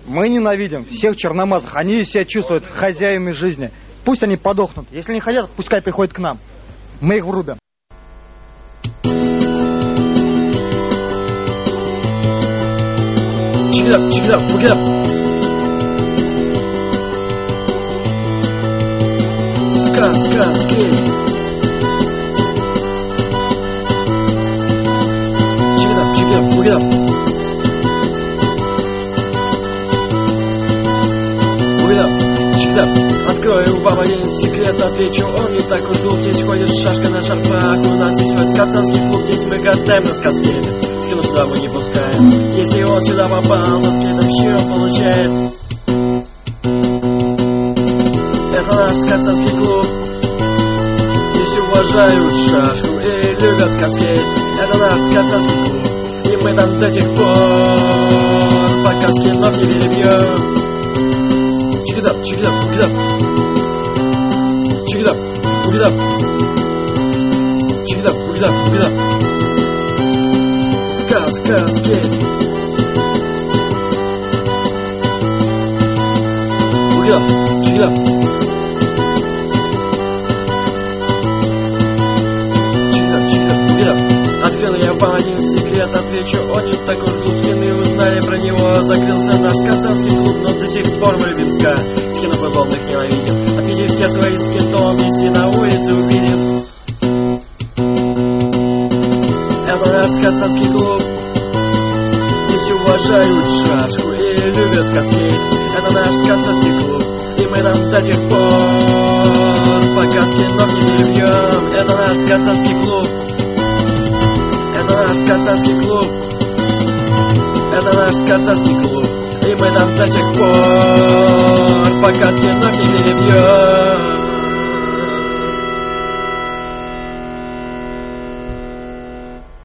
Мы ненавидим всех черномазых. Они себя чувствуют хозяевами жизни. Пусть они подохнут. Если не хотят, пускай приходят к нам. Мы их врубим. Check it up, look it up. Скейт. Check it up, look it up. Look it up, check it up. Открою вам один секрет, отвечу, он не так уж глуп. Здесь ходишь шашка на шарфах. У нас здесь весь кацанский клуб. Здесь мы катаем на сказке. Скину сюда мы не пускаем. Если он сюда попал, то с при этом щиро получает. Это наш кацанский клуб. Здесь уважают шашку и любят сказки. Это наш кацанский клуб. И мы там до тех пор, пока скинов не перебьем. Check it up, check it up, look it up. Check it up, look it up. Check it up, look it up, look it up. Скейт. Look it up, check it up. Открыл я вам один секрет, отвечу, он не так уж глуп. Скины узнали про него, закрылся наш казанский клуб. Но до сих пор мы любим ска, скинов и злобных ненавидим. Отведи все свои скинтон, если на улице увидим. Это наш казанский клуб. Здесь уважают шашку и любят сказки. Это наш казанский клуб. И мы там до тех пор, пока скинов не перебьем. Это наш казанский клуб. Это наш кацанский клуб. Это наш кацанский клуб. И мы там до тех пор, пока скинов не перебьем.